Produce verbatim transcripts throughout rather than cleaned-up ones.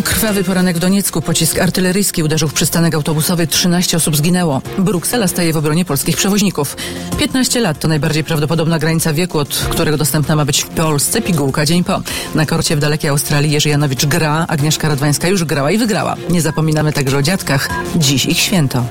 Krwawy poranek w Doniecku. Pocisk artyleryjski uderzył w przystanek autobusowy. trzynaście osób zginęło. Bruksela staje w obronie polskich przewoźników. piętnaście lat to najbardziej prawdopodobna granica wieku, od którego dostępna ma być w Polsce pigułka dzień po. Na korcie w dalekiej Australii Jerzy Janowicz gra, Agnieszka Radwańska już grała i wygrała. Nie zapominamy także o dziadkach. Dziś ich święto.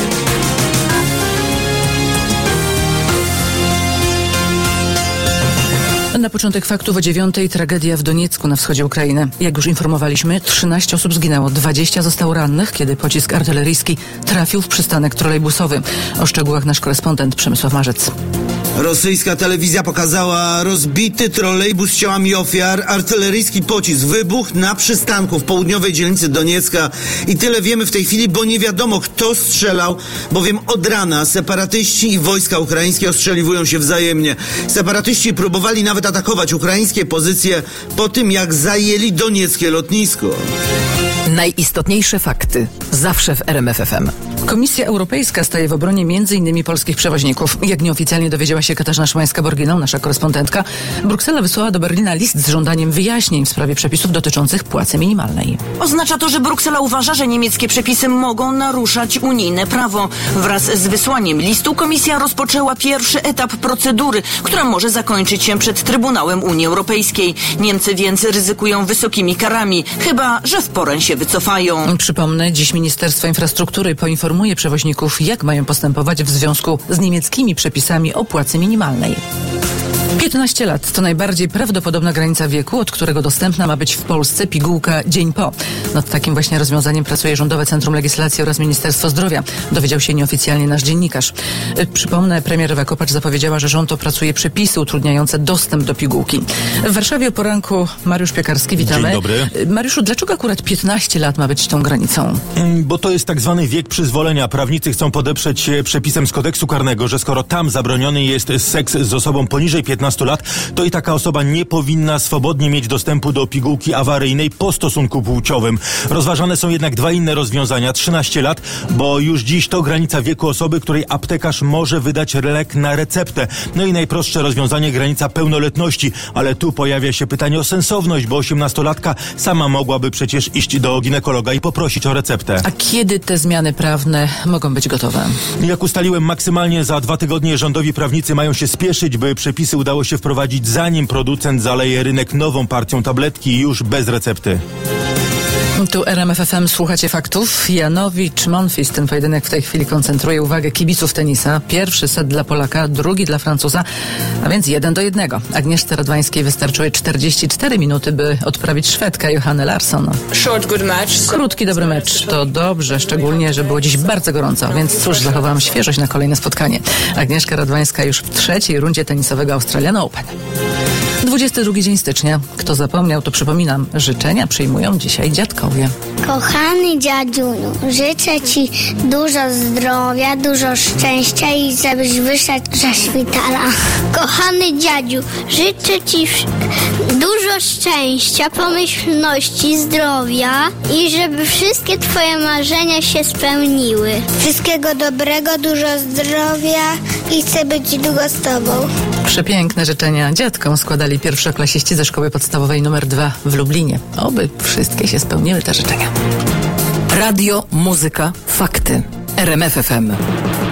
Na początek faktów o dziewiątej tragedia w Doniecku na wschodzie Ukrainy. Jak już informowaliśmy, trzynaście osób zginęło, dwadzieścia zostało rannych, kiedy pocisk artyleryjski trafił w przystanek trolejbusowy. O szczegółach nasz korespondent Przemysław Marzec. Rosyjska telewizja pokazała rozbity trolejbus z ciałami ofiar. Artyleryjski pocisk wybuchł na przystanku w południowej dzielnicy Doniecka. I tyle wiemy w tej chwili, bo nie wiadomo, kto strzelał, bowiem od rana separatyści i wojska ukraińskie ostrzeliwują się wzajemnie. Separatyści próbowali nawet atakować ukraińskie pozycje po tym, jak zajęli donieckie lotnisko. Najistotniejsze fakty zawsze w R M F F M. Komisja Europejska staje w obronie m.in. polskich przewoźników. Jak nieoficjalnie dowiedziała się Katarzyna Szymańska-Borginą, nasza korespondentka, Bruksela wysłała do Berlina list z żądaniem wyjaśnień w sprawie przepisów dotyczących płacy minimalnej. Oznacza to, że Bruksela uważa, że niemieckie przepisy mogą naruszać unijne prawo. Wraz z wysłaniem listu komisja rozpoczęła pierwszy etap procedury, która może zakończyć się przed Trybunałem Unii Europejskiej. Niemcy więc ryzykują wysokimi karami, chyba że w porę się wycofają. Przypomnę, dziś Ministerstwo Infrastruktury poinformuje przewoźników, jak mają postępować w związku z niemieckimi przepisami o płacy minimalnej. piętnaście lat to najbardziej prawdopodobna granica wieku, od którego dostępna ma być w Polsce pigułka dzień po. Nad takim właśnie rozwiązaniem pracuje Rządowe Centrum Legislacji oraz Ministerstwo Zdrowia. Dowiedział się nieoficjalnie nasz dziennikarz. Przypomnę, premier Ewa Kopacz zapowiedziała, że rząd opracuje przepisy utrudniające dostęp do pigułki. W Warszawie o poranku Mariusz Piekarski, witamy. Dzień dobry. Mariuszu, dlaczego akurat piętnaście lat ma być tą granicą? Bo to jest tak zwany wiek przyzwolenia. Prawnicy chcą podeprzeć się przepisem z kodeksu karnego, że skoro tam zabroniony jest seks z osobą poniżej piętnastu lat, to i taka osoba nie powinna swobodnie mieć dostępu do pigułki awaryjnej po stosunku płciowym. Rozważane są jednak dwa inne rozwiązania. trzynaście lat, bo już dziś to granica wieku osoby, której aptekarz może wydać lek na receptę. No i najprostsze rozwiązanie, granica pełnoletności. Ale tu pojawia się pytanie o sensowność, bo osiemnastolatka sama mogłaby przecież iść do ginekologa i poprosić o receptę. A kiedy te zmiany prawne mogą być gotowe? Jak ustaliłem, maksymalnie za dwa tygodnie rządowi prawnicy mają się spieszyć, by przepisy udało się wprowadzić, zanim producent zaleje rynek nową partią tabletki już bez recepty. Tu R M F F M, słuchacie faktów. Janowicz, Monfils, ten pojedynek w tej chwili koncentruje uwagę kibiców tenisa. Pierwszy set dla Polaka, drugi dla Francuza, a więc jeden do jednego. Agnieszce Radwańskiej wystarczyły czterdzieści cztery minuty, by odprawić Szwedkę Johannę Larsson. Krótki, dobry mecz. To dobrze, szczególnie, że było dziś bardzo gorąco, więc cóż, zachowałam świeżość na kolejne spotkanie. Agnieszka Radwańska już w trzeciej rundzie tenisowego Australian Open. dwudziesty drugi dzień stycznia. Kto zapomniał, to przypominam, życzenia przyjmują dzisiaj dziadkowie. Kochany dziadziuniu, życzę Ci dużo zdrowia, dużo szczęścia i żebyś wyszedł ze szpitala. Kochany dziadziu, życzę Ci dużo szczęścia, pomyślności, zdrowia i żeby wszystkie Twoje marzenia się spełniły. Wszystkiego dobrego, dużo zdrowia i chcę być długo z Tobą. Przepiękne życzenia dziadkom składali pierwszoklasiści ze szkoły podstawowej numer dwa w Lublinie. Oby wszystkie się spełniły te życzenia. Radio, muzyka, fakty. R M F F M.